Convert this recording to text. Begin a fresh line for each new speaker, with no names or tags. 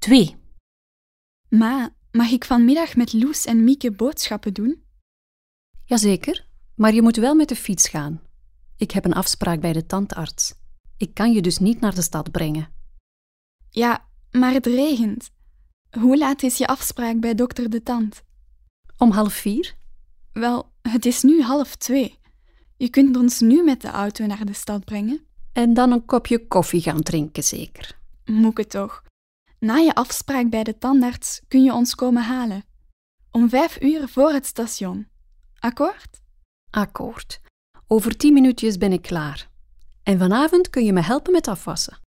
2.
Ma, mag ik vanmiddag met Loes en Mieke boodschappen doen?
Jazeker, maar je moet wel met de fiets gaan. Ik heb een afspraak bij de tandarts. Ik kan je dus niet naar de stad brengen.
Ja, maar het regent. Hoe laat is je afspraak bij dokter De Tand?
Om 3:30?
Wel, het is nu 1:30. Je kunt ons nu met de auto naar de stad brengen.
En dan een kopje koffie gaan drinken, zeker.
Moeke toch. Na je afspraak bij de tandarts kun je ons komen halen. Om 5:00 voor het station. Akkoord?
Akkoord. Over 10 minuutjes ben ik klaar. En vanavond kun je me helpen met afwassen.